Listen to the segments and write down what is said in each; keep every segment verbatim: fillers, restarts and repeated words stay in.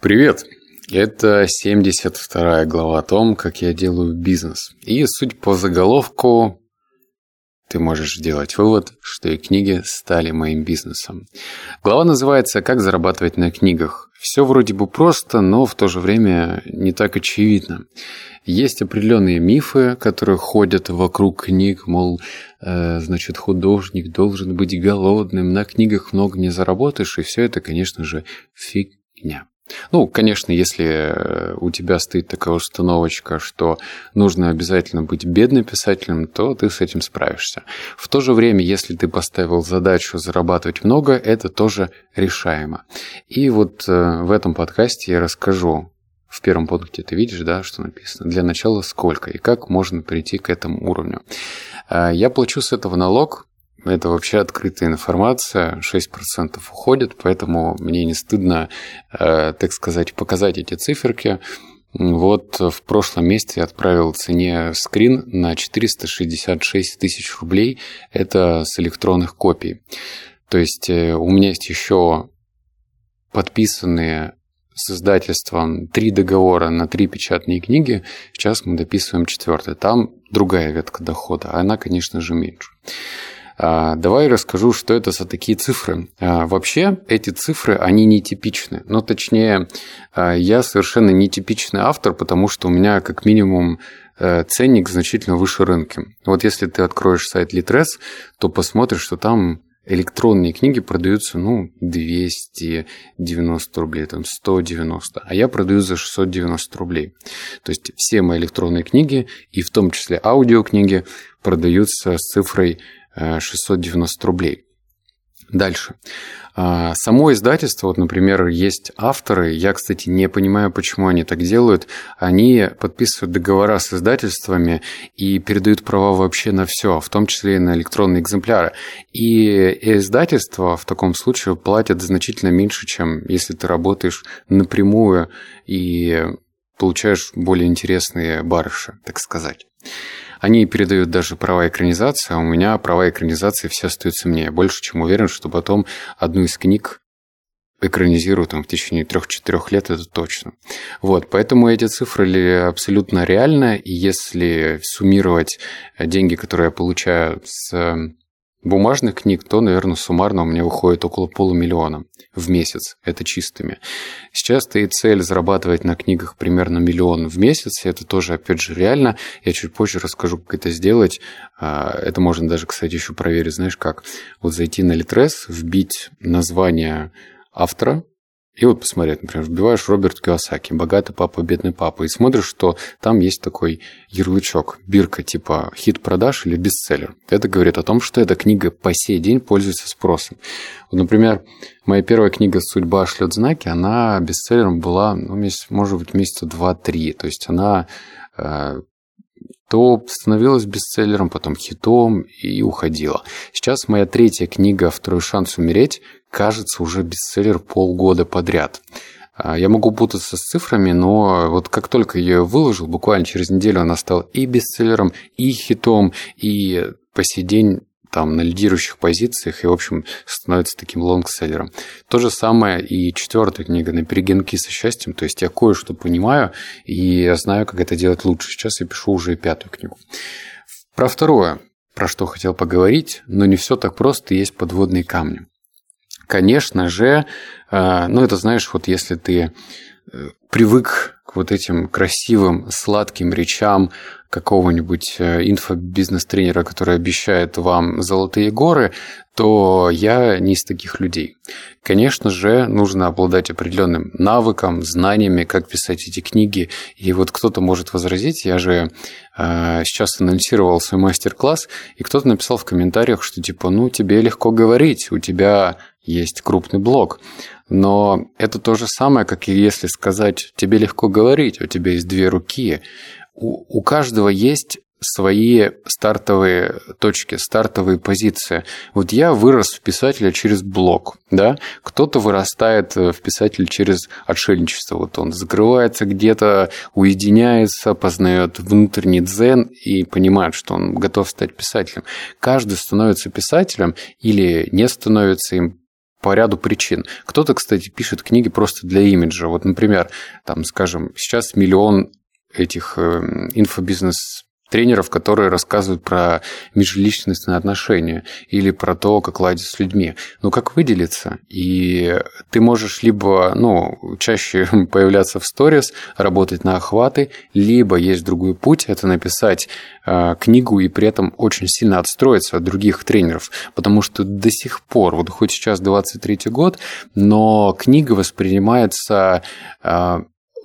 Привет! Это семьдесят вторая глава о том, как я делаю бизнес. И судя по заголовку, ты можешь сделать вывод, что и книги стали моим бизнесом. Глава называется «Как зарабатывать на книгах». Все вроде бы просто, но в то же время не так очевидно. Есть определенные мифы, которые ходят вокруг книг, мол, э, значит, художник должен быть голодным, на книгах много не заработаешь, и все это, конечно же, фигня. Ну, конечно, если у тебя стоит такая установочка, что нужно обязательно быть бедным писателем, то ты с этим справишься. В то же время, если ты поставил задачу зарабатывать много, это тоже решаемо. И вот в этом подкасте я расскажу. В первом пункте ты видишь, да, что написано. Для начала сколько и как можно прийти к этому уровню. Я плачу с этого налог. Это вообще открытая информация, шесть процентов уходит, поэтому мне не стыдно, так сказать, показать эти циферки. Вот в прошлом месяце я отправил цене скрин на четыреста шестьдесят шесть тысяч рублей. Это с электронных копий. То есть у меня есть еще подписанные с издательством три договора на три печатные книги. Сейчас мы дописываем четвертый. Там другая ветка дохода, а она, конечно же, меньше. Давай расскажу, что это за такие цифры. Вообще, эти цифры, они нетипичны. Но точнее, я совершенно нетипичный автор, потому что у меня как минимум ценник значительно выше рынка. Вот если ты откроешь сайт Литрес, то посмотришь, что там электронные книги продаются, ну, двести девяносто рублей, там сто девяносто, а я продаю за шестьсот девяносто рублей. То есть все мои электронные книги, и в том числе аудиокниги, продаются с цифрой шестьсот девяносто рублей. Дальше. Само издательство, вот, например, есть авторы, я, кстати, не понимаю, почему они так делают, они подписывают договора с издательствами и передают права вообще на все, в том числе и на электронные экземпляры. И издательство в таком случае платят значительно меньше, чем если ты работаешь напрямую и получаешь более интересные барыши, так сказать. Они передают даже права экранизации, а у меня права экранизации все остаются мне. Я больше чем уверен, что потом одну из книг экранизируют там, в течение трех-четырех лет, это точно. Вот, поэтому эти цифры абсолютно реальны, и если суммировать деньги, которые я получаю с бумажных книг, то, наверное, суммарно у меня выходит около полумиллиона в месяц. Это чистыми. Сейчас стоит цель зарабатывать на книгах примерно миллион в месяц. Это тоже, опять же, реально. Я чуть позже расскажу, как это сделать. Это можно даже, кстати, еще проверить. Знаешь как? Вот зайти на Литрес, вбить название автора, и вот посмотреть, например, вбиваешь Роберт Кийосаки, «Богатый папа, бедный папа», и смотришь, что там есть такой ярлычок, бирка типа хит продаж или бестселлер. Это говорит о том, что эта книга по сей день пользуется спросом. Вот, например, моя первая книга «Судьба шлет знаки», она бестселлером была, ну, может быть, месяца два-три. То есть она э, то становилась бестселлером, потом хитом и уходила. Сейчас моя третья книга «Второй шанс умереть», кажется, уже бестселлер полгода подряд. Я могу путаться с цифрами, но вот как только я ее выложил, буквально через неделю она стала и бестселлером, и хитом, и по сей день там на лидирующих позициях, и, в общем, становится таким лонгселлером. То же самое и четвертая книга «На перегонки со счастьем». То есть я кое-что понимаю, и я знаю, как это делать лучше. Сейчас я пишу уже пятую книгу. Про второе, про что хотел поговорить, но не все так просто, есть подводные камни. Конечно же, ну это знаешь, вот если ты привык к вот этим красивым, сладким речам какого-нибудь инфобизнес-тренера, который обещает вам золотые горы, то я не из таких людей. Конечно же, нужно обладать определенным навыком, знаниями, как писать эти книги. И вот кто-то может возразить, я же э, сейчас анонсировал свой мастер-класс, и кто-то написал в комментариях, что типа, ну, тебе легко говорить, у тебя есть крупный блог. Но это то же самое, как и если сказать, тебе легко говорить, у тебя есть две руки. У, у каждого есть свои стартовые точки, стартовые позиции. Вот я вырос в писателя через блог, да, кто-то вырастает в писателя через отшельничество, вот он закрывается где-то, уединяется, познает внутренний дзен и понимает, что он готов стать писателем. Каждый становится писателем или не становится им по ряду причин. Кто-то, кстати, пишет книги просто для имиджа. Вот, например, там, скажем, сейчас миллион этих инфобизнес тренеров, которые рассказывают про межличностные отношения или про то, как ладить с людьми. Ну, как выделиться? И ты можешь либо, ну, чаще появляться в сторис, работать на охваты, либо есть другой путь, это написать э, книгу и при этом очень сильно отстроиться от других тренеров, потому что до сих пор, вот хоть сейчас двадцать третий год, но книга воспринимается э,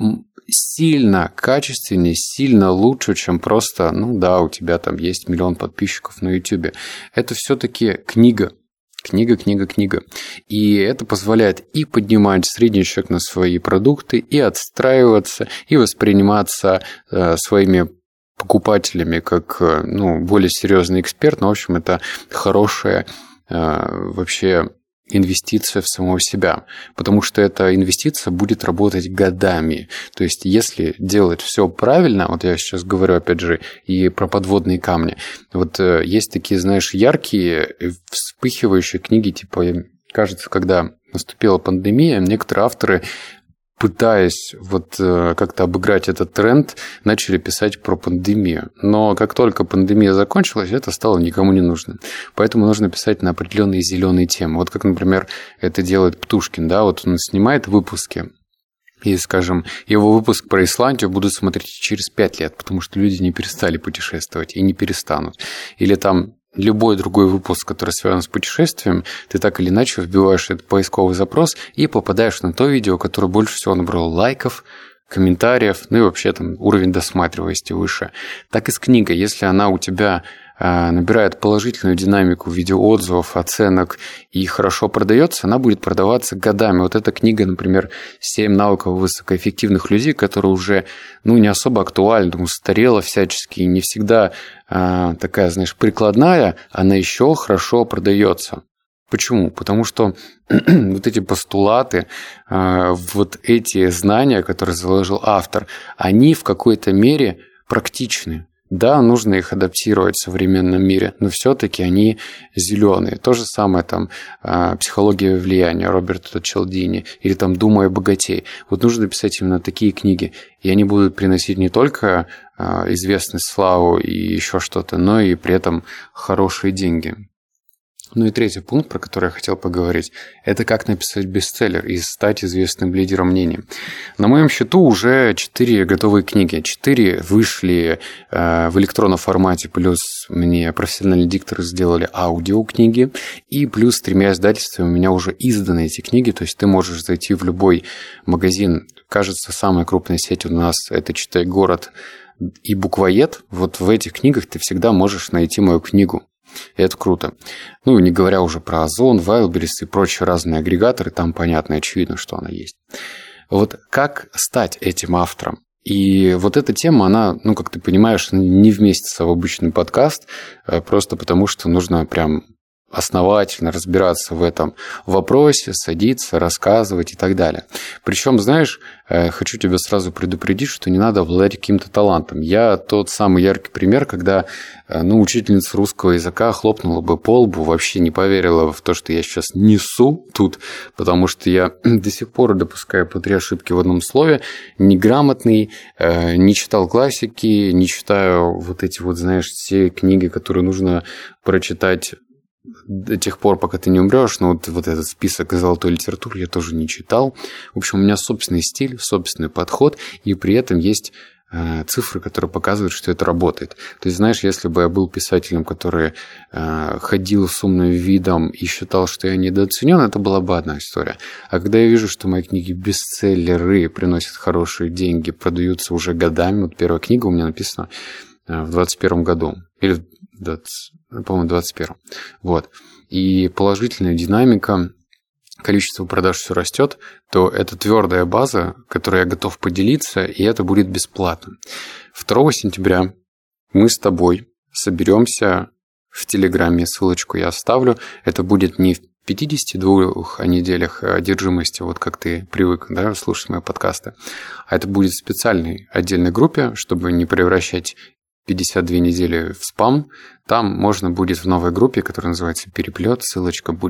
сильно качественнее, сильно лучше, чем просто, ну да, у тебя там есть миллион подписчиков на YouTube. Это все-таки книга. Книга, книга, книга. И это позволяет и поднимать средний чек на свои продукты, и отстраиваться, и восприниматься э, своими покупателями как, ну, более серьезный эксперт. Но, в общем, это хорошая э, вообще инвестиция в самого себя, потому что эта инвестиция будет работать годами. То есть, если делать все правильно, вот я сейчас говорю, опять же, и про подводные камни, вот есть такие, знаешь, яркие, вспыхивающие книги, типа, кажется, когда наступила пандемия, некоторые авторы, пытаясь вот как-то обыграть этот тренд, начали писать про пандемию. Но как только пандемия закончилась, это стало никому не нужно. Поэтому нужно писать на определенные зеленые темы. Вот как, например, это делает Птушкин, да, вот он снимает выпуски, и, скажем, его выпуск про Исландию будут смотреть через пять лет, потому что люди не перестали путешествовать и не перестанут. Или там любой другой выпуск, который связан с путешествием, ты так или иначе вбиваешь этот поисковый запрос и попадаешь на то видео, которое больше всего набрало лайков, комментариев, ну и вообще там уровень досматриваемости выше. Так и с книгой. Если она у тебя набирает положительную динамику в виде отзывов, оценок и хорошо продается, она будет продаваться годами. Вот эта книга, например, «Семь навыков высокоэффективных людей», которая уже, ну, не особо актуальна, устарела всячески, и не всегда а, такая, знаешь, прикладная, она еще хорошо продается. Почему? Потому что вот эти постулаты, вот эти знания, которые заложил автор, они в какой-то мере практичны. Да, нужно их адаптировать в современном мире, но все-таки они зеленые. То же самое там «Психология влияния» Роберта Чалдини или там «Думай богатей». Вот нужно писать именно такие книги, и они будут приносить не только известность, славу и еще что-то, но и при этом хорошие деньги. Ну и третий пункт, про который я хотел поговорить, это как написать бестселлер и стать известным лидером мнений. На моем счету уже четыре готовые книги. четыре вышли э, в электронном формате, плюс мне профессиональные дикторы сделали аудиокниги, и плюс тремя издательствами у меня уже изданы эти книги, то есть ты можешь зайти в любой магазин. Кажется, самая крупная сеть у нас – это «Читай город» и «Буквоед». Вот в этих книгах ты всегда можешь найти мою книгу. И это круто. Ну, не говоря уже про Озон, Wildberries и прочие разные агрегаторы, там понятно и очевидно, что она есть. Вот как стать этим автором? И вот эта тема, она, ну, как ты понимаешь, не вместится в обычный подкаст, просто потому что нужно прям основательно разбираться в этом вопросе, садиться, рассказывать и так далее. Причем, знаешь, хочу тебя сразу предупредить, что не надо обладать каким-то талантом. Я тот самый яркий пример, когда, ну, учительница русского языка хлопнула бы по лбу, вообще не поверила в то, что я сейчас несу тут, потому что я до сих пор допускаю по три ошибки в одном слове, неграмотный, не читал классики, не читаю вот эти вот, знаешь, все книги, которые нужно прочитать до тех пор, пока ты не умрешь, но вот, вот этот список золотой литературы я тоже не читал. В общем, у меня собственный стиль, собственный подход, и при этом есть э, цифры, которые показывают, что это работает. То есть, знаешь, если бы я был писателем, который э, ходил с умным видом и считал, что я недооценен, это была бы одна история. А когда я вижу, что мои книги бестселлеры, приносят хорошие деньги, продаются уже годами, вот первая книга у меня написана э, в двадцать первом году, или двадцать, по-моему, двадцать первом. Вот. И положительная динамика, количество продаж все растет, то это твердая база, которой я готов поделиться, и это будет бесплатно. второго сентября мы с тобой соберемся в Телеграме, ссылочку я оставлю. Это будет не в пятидесяти двух неделях одержимости, вот как ты привык, да, слушать мои подкасты, а это будет в специальной отдельной группе, чтобы не превращать пятьдесят две недели в спам. Там можно будет в новой группе, которая называется «Переплет», ссылочка будет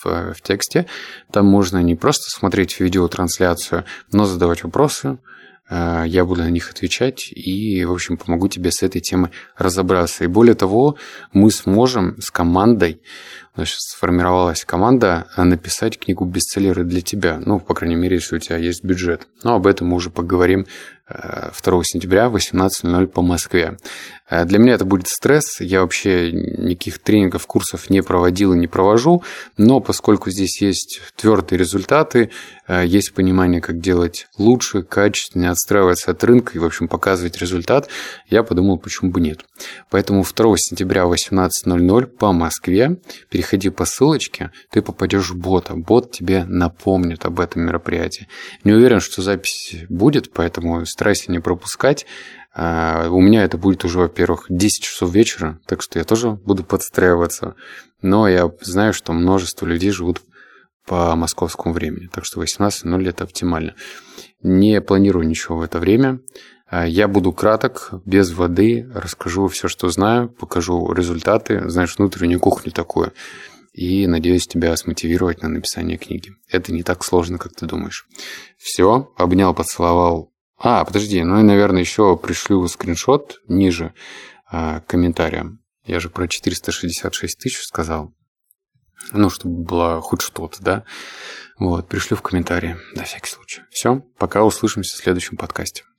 в, в тексте. Там можно не просто смотреть видеотрансляцию, но задавать вопросы. Я буду на них отвечать и, в общем, помогу тебе с этой темой разобраться. И более того, мы сможем с командой, у нас сейчас сформировалась команда, написать книгу бестселлеры для тебя. Ну, по крайней мере, если у тебя есть бюджет. Но об этом мы уже поговорим второго сентября в восемнадцать ноль ноль по Москве. Для меня это будет стресс. Я вообще никаких тренингов, курсов не проводил и не провожу. Но поскольку здесь есть твердые результаты, есть понимание, как делать лучше, качественнее, отстраиваться от рынка и, в общем, показывать результат, я подумал, почему бы нет. Поэтому второго сентября в восемнадцать ноль ноль по Москве переходи по ссылочке, ты попадешь в бота. Бот тебе напомнит об этом мероприятии. Не уверен, что запись будет, поэтому старайся не пропускать. У меня это будет уже, во-первых, десять часов вечера, так что я тоже буду подстраиваться. Но я знаю, что множество людей живут по московскому времени, так что восемнадцать ноль ноль это оптимально. Не планирую ничего в это время. Я буду краток, без воды, расскажу все, что знаю, покажу результаты, знаешь, внутреннюю кухню такую. И надеюсь тебя смотивировать на написание книги. Это не так сложно, как ты думаешь. Все, обнял, поцеловал. А, подожди, ну и, наверное, еще пришлю скриншот ниже э, комментариям. Я же про четыреста шестьдесят шесть тысяч сказал. Ну, чтобы было хоть что-то, да? Вот, пришлю в комментарии, на всякий случай. Все, пока, услышимся в следующем подкасте.